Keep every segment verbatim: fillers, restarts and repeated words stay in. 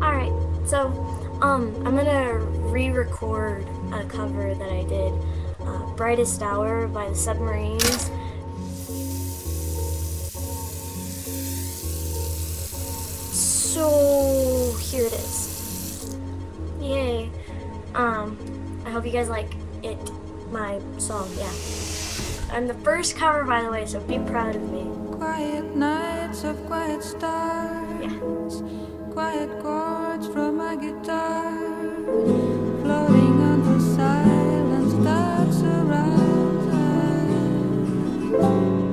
Alright, so um, I'm gonna re-record a cover that I did, uh, "Brightest Hour" by the Submarines. So here it is. Yay! Um, I hope you guys like it. My song, yeah. I'm the first cover, by the way, so be proud of me. Quiet nights of quiet stars. Yeah. Quiet chords from my guitar, floating on the silence that surrounds us.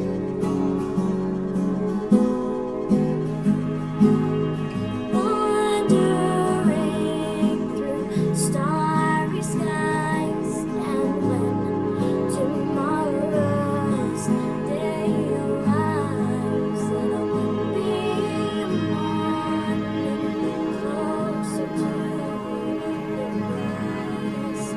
Wandering through starry skies, and when tomorrow's day arrives, it'll be a morning closer to the brightest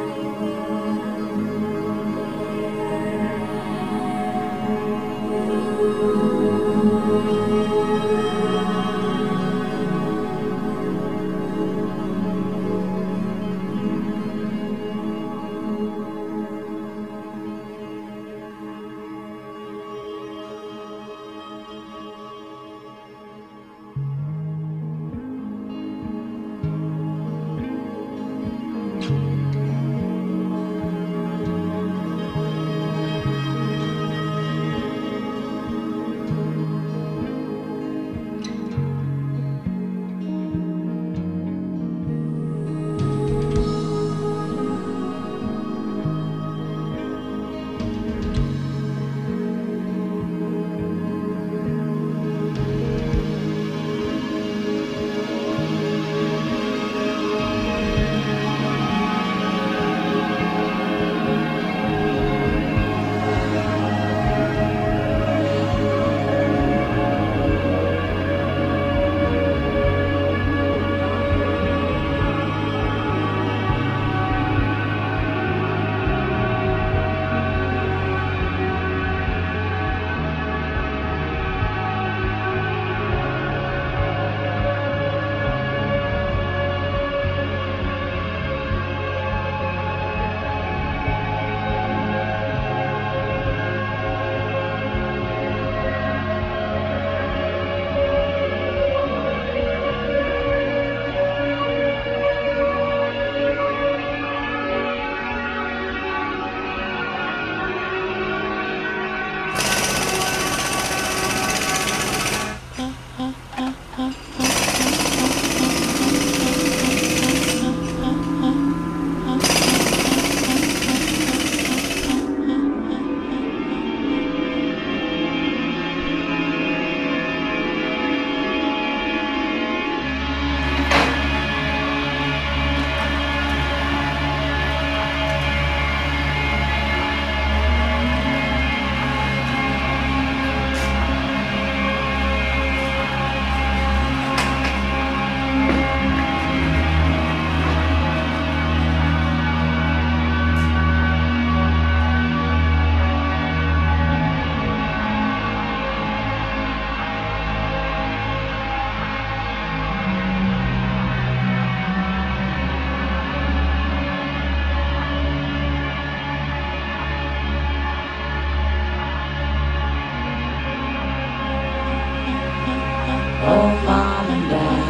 Oh, mom and dad,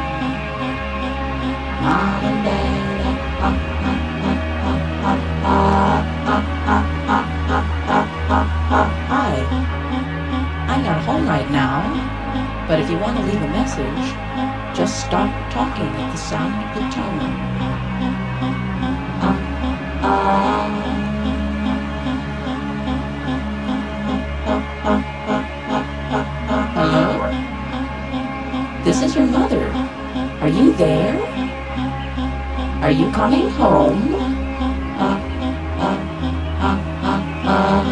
mom and dad, ah, ah, ah, ah, ah, ah, ah, ah, ah, ah. Hi, I'm not home right now, but if you want to leave a message, just start talking at the sound of the tone. Ah, ah. Hello? This is your mother. Are you there? Are you coming home? Uh, uh, uh, uh, uh.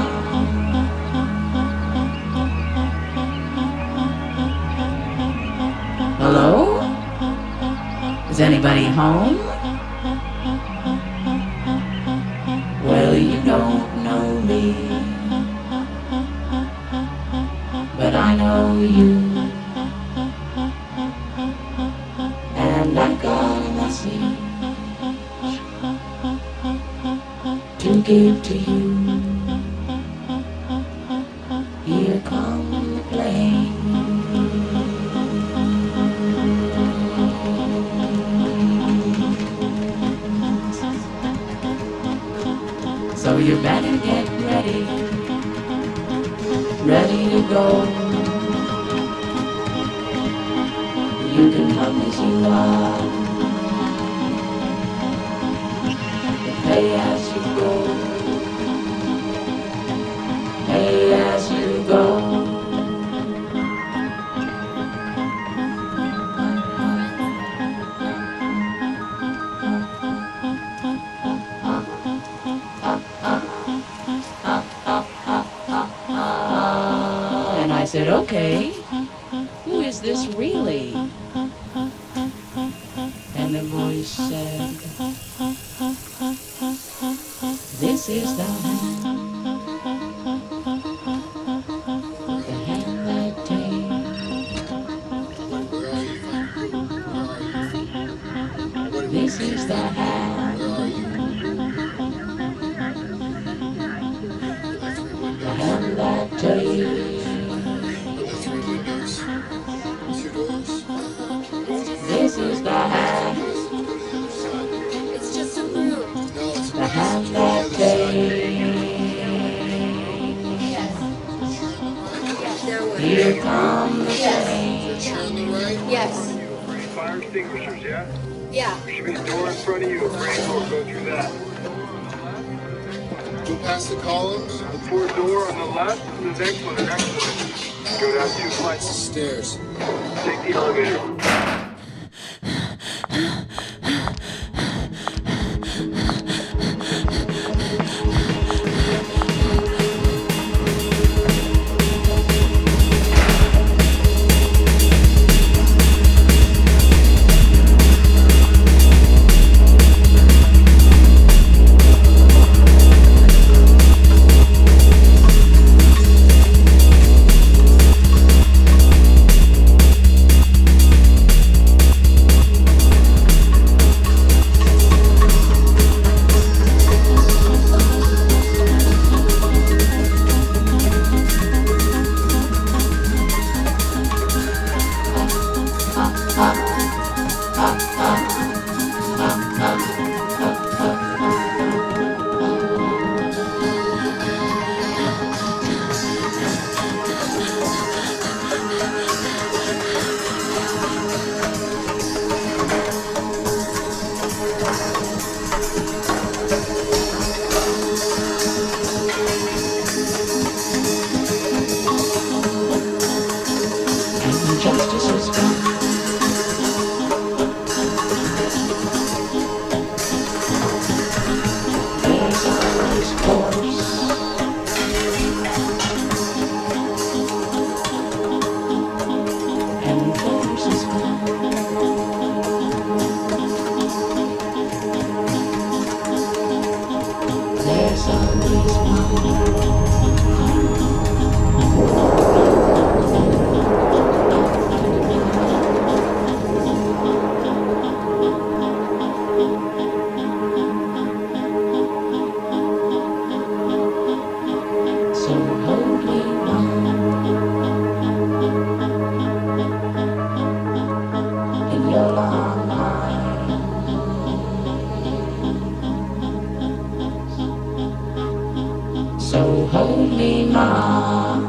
Hello? Is anybody home? Well, you don't know me, but I know you. give to you. Here come the plane. So you better get ready, ready to go. You can come as you are, pay as you go, pay as you go. And I said, okay, who is this really? And the voice said, this is the hand, the hand that takes. This is the hand, the hand that takes. This is the hand, It's just a moon. the hand that takes. Here come the train. Yes. Fire extinguishers, yeah? Yeah. There should be a door in front of you. A brain door, go through that. Go past the columns. Look for a door on the left, and the next one, the next one. Go down two flights. Stairs. Take the elevator. Justice is gone. There's always force. And force is gone. There's always one. So hold me one in your long arms. So hold me, Mom,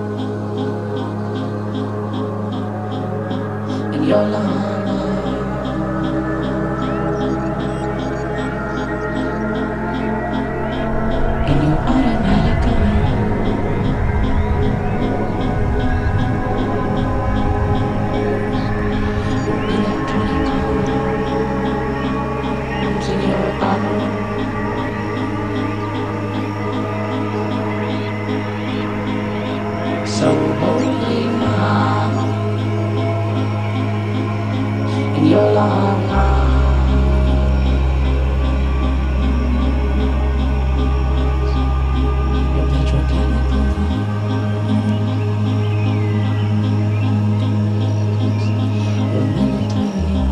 in your long arms. In your automatic so holy now in your long arms, your petrochemical, your military.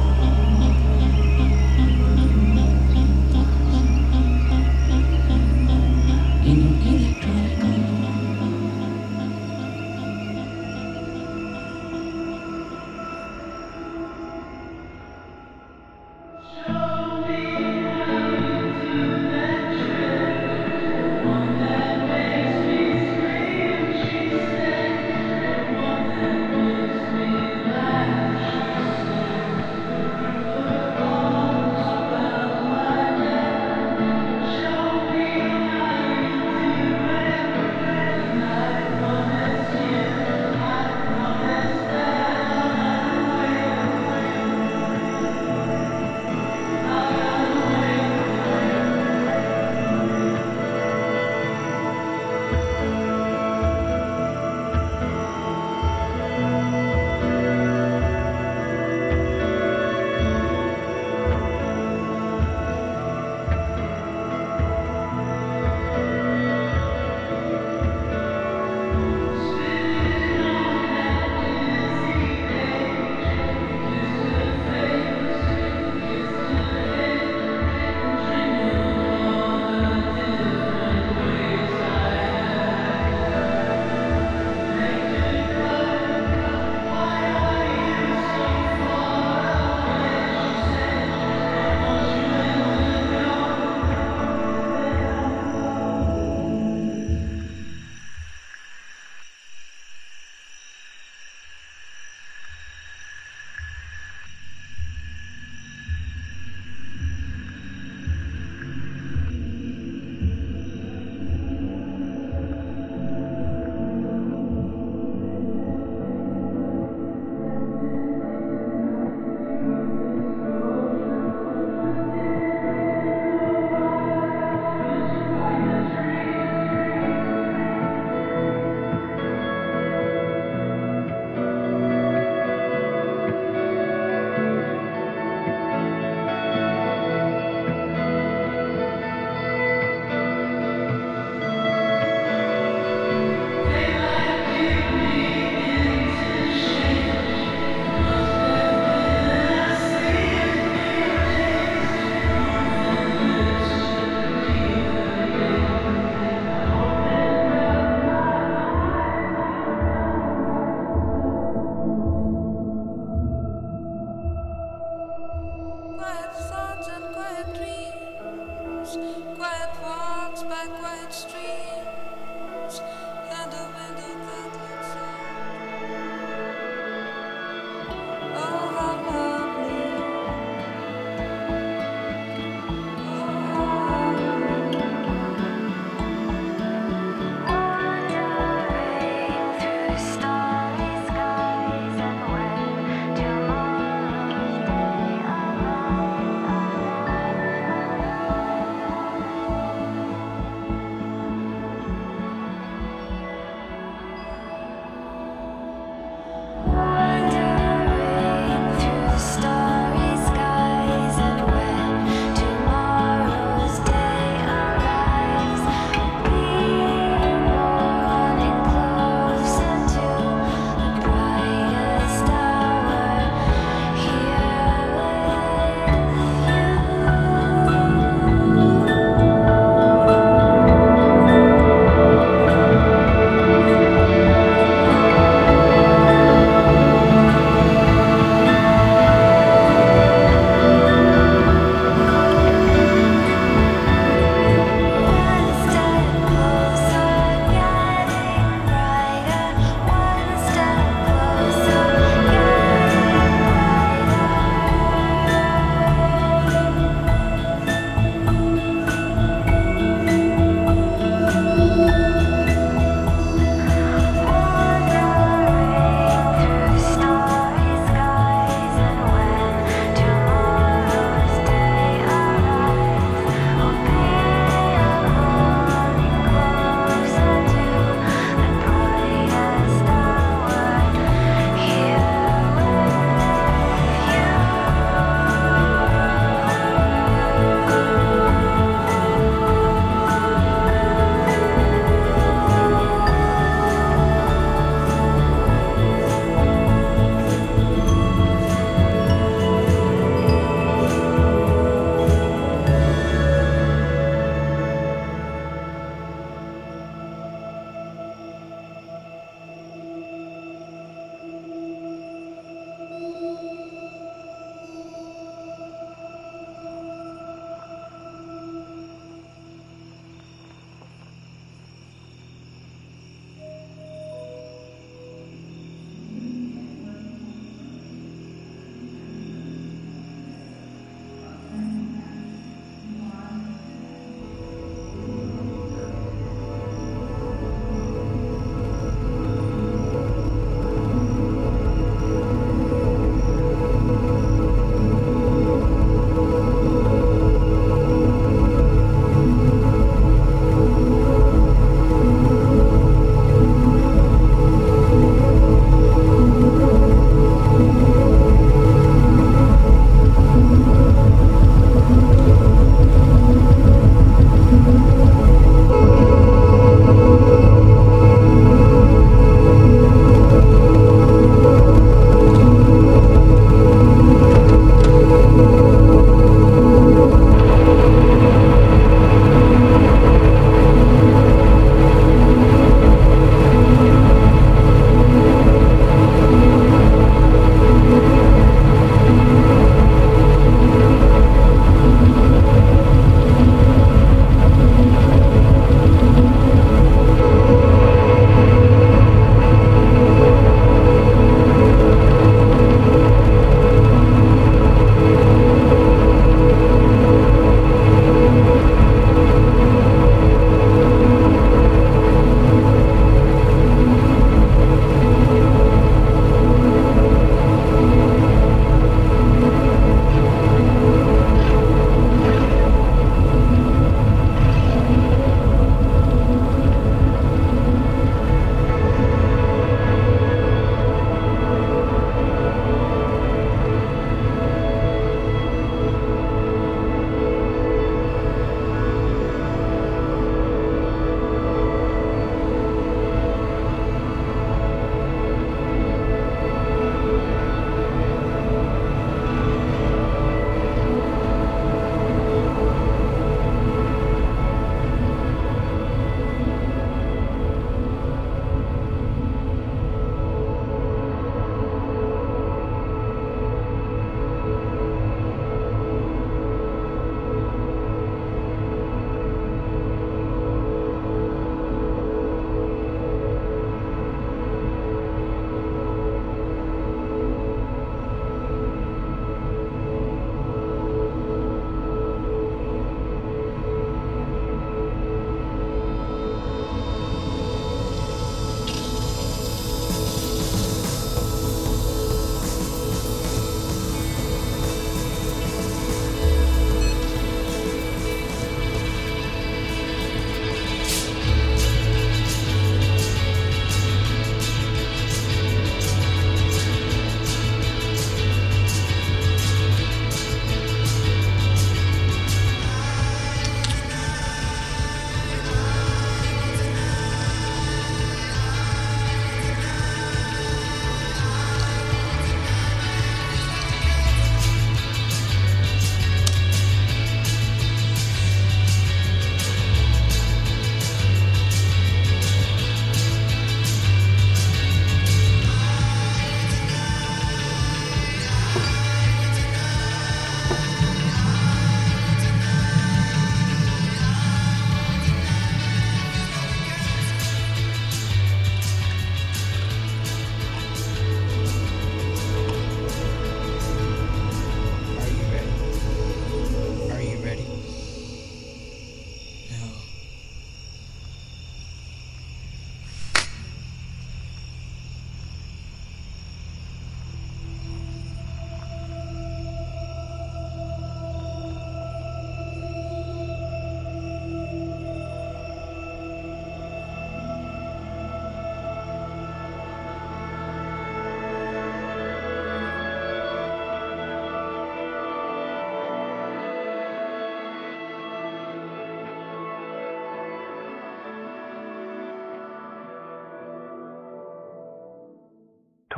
quiet walks by quiet streams, and a window that looks out. Oh, how lovely. Oh, how Wandering through starry skies, and when tomorrow's day arrives,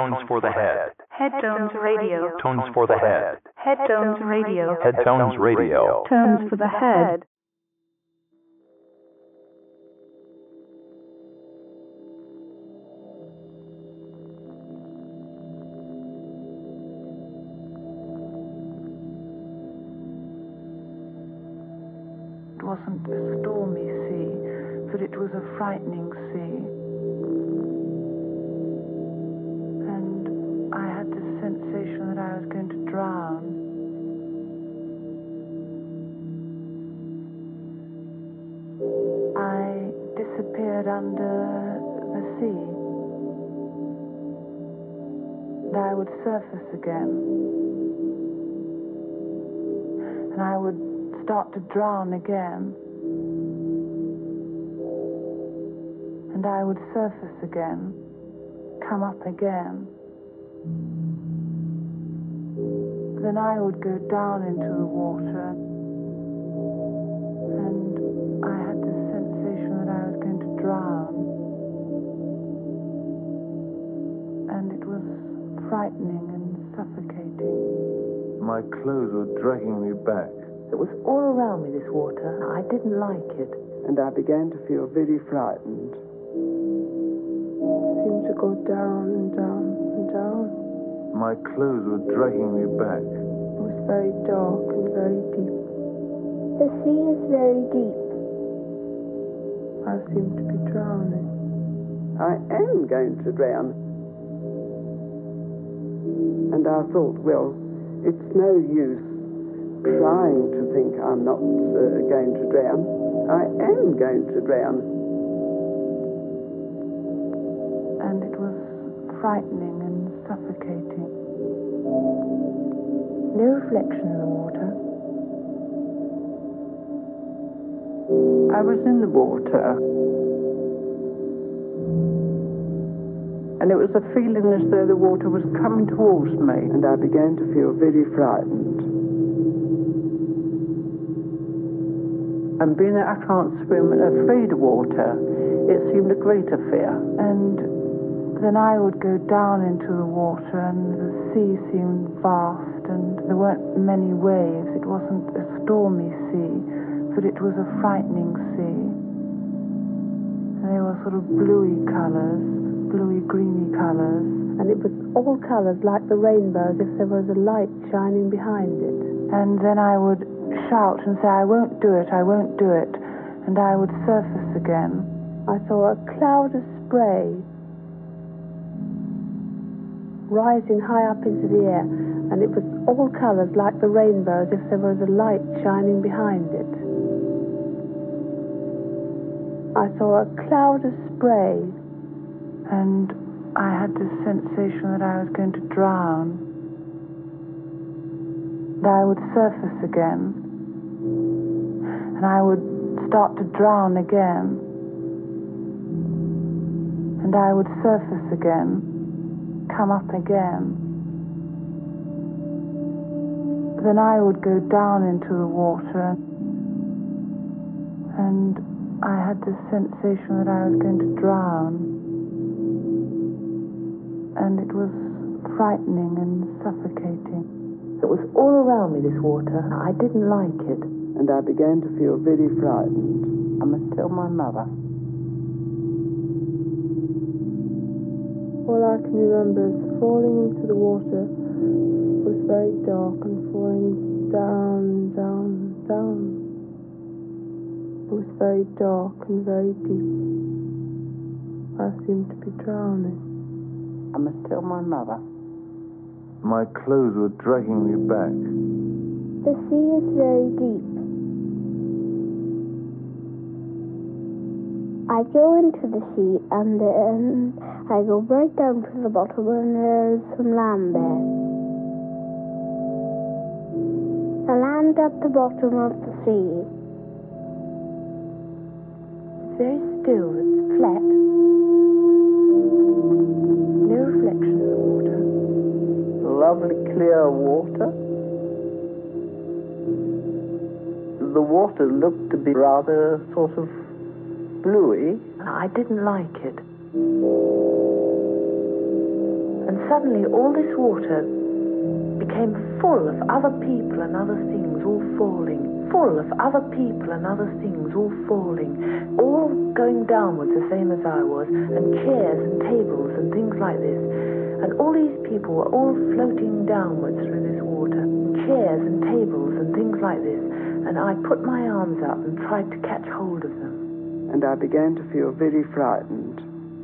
Tones for the head. Headtones Radio. Tones for the head. Headtones Radio. Headtones Radio. Tones for the head. It wasn't a stormy sea, but it was a frightening sea. And I had this sensation that I was going to drown. I disappeared under the sea. And I would surface again. And I would start to drown again. And I would surface again, come up again. Then I would go down into the water, and I had this sensation that I was going to drown. And it was frightening and suffocating. My clothes were dragging me back. It was all around me, this water. I didn't like it. And I began to feel very frightened. It seemed to go down and down and down. My clothes were dragging me back. It was very dark and very deep. The sea is very deep. I seem to be drowning. I am going to drown. And I thought, well, it's no use trying to think I'm not uh, going to drown. I am going to drown. And it was frightening and suffocating. No reflection in the water. I was in the water. And it was a feeling as though the water was coming towards me. And I began to feel very frightened. And being that I can't swim and afraid of water, it seemed a greater fear. And then I would go down into the water, and the sea seemed vast, and there weren't many waves. It wasn't a stormy sea, but it was a frightening sea. And they were sort of bluey colours, bluey greeny colours. And it was all colours like the rainbow, as if there was a light shining behind it. And then I would shout and say, I won't do it, I won't do it. And I would surface again. I saw a cloud of spray rising high up into the air, and it was all colours like the rainbow, as if there was a light shining behind it. I saw a cloud of spray. And I had this sensation that I was going to drown. And I would surface again. And I would start to drown again. And I would surface again, come up again. Then I would go down into the water, and I had this sensation that I was going to drown. And it was frightening and suffocating. It was all around me, this water. I didn't like it. And I began to feel very frightened. I must tell my mother. All I can remember is falling into the water. It was very dark and falling down, down, down. It was very dark and very deep. I seemed to be drowning. I must tell my mother. My clothes were dragging me back. The sea is very deep. I go into the sea and then I go right down to the bottom and there's some land there. The land at the bottom of the sea. It's very still, it's flat. No reflection in the water. Lovely clear water. The water looked to be rather sort of bluey. I didn't like it. And suddenly all this water became full of other people and other things all falling, full of other people and other things all falling, all going downwards the same as I was, and chairs and tables and things like this. And all these people were all floating downwards through this water, chairs and tables and things like this. And I put my arms up and tried to catch hold of them. And I began to feel very frightened.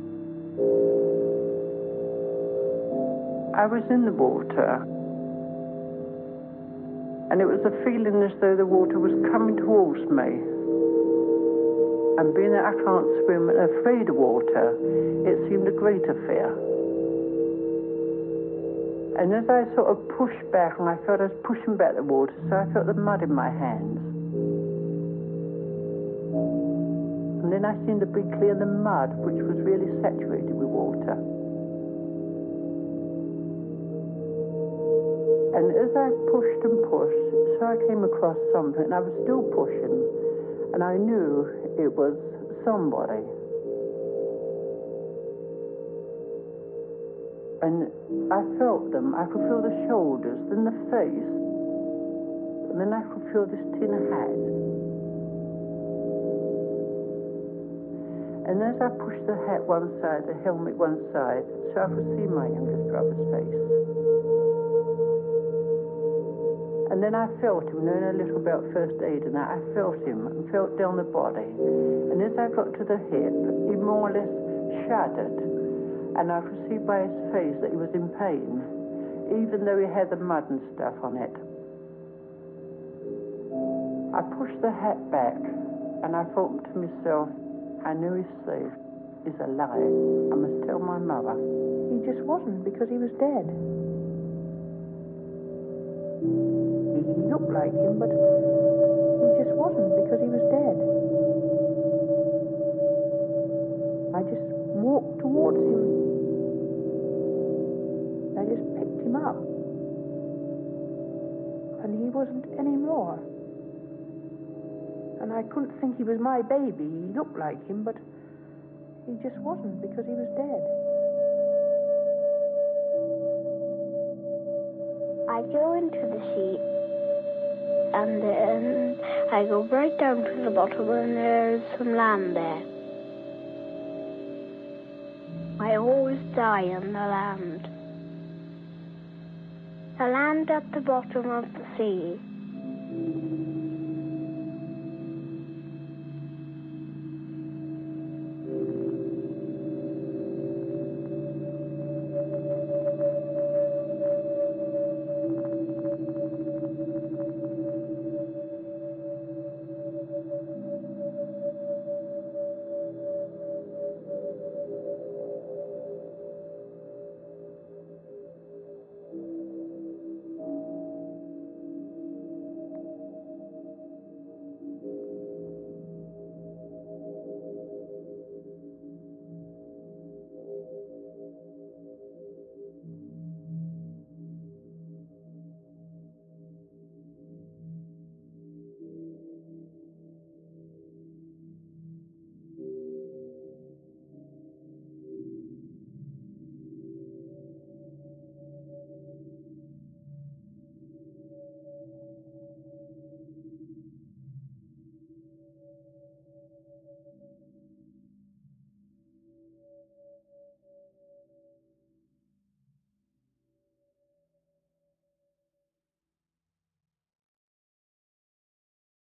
I was in the water, and it was a feeling as though the water was coming towards me. And being that I can't swim and afraid of water, it seemed a greater fear. And as I sort of pushed back, and I felt I was pushing back the water, so I felt the mud in my hands. And then I seemed to be clear the mud, which was really saturated with water. And as I pushed and pushed, so I came across something, and I was still pushing, and I knew it was somebody. And I felt them. I could feel the shoulders, then the face, and then I could feel this tin hat. And as I pushed the hat one side, the helmet one side, so I could see my youngest brother's face. And then I felt him, knowing a little about first aid and that, I felt him and felt down the body. And as I got to the hip, he more or less shuddered. And I could see by his face that he was in pain, even though he had the mud and stuff on it. I pushed the hat back, and I thought to myself, I know he's safe. He's alive. I must tell my mother. He just wasn't, because he was dead. He looked like him, but he just wasn't, because he was dead. I just walked towards him. I just picked him up. And he wasn't anymore. And I couldn't think he was my baby. He looked like him, but he just wasn't, because he was dead. I go into the sea, and then I go right down to the bottom, and there's some land there. I always die on the land. The land at the bottom of the sea.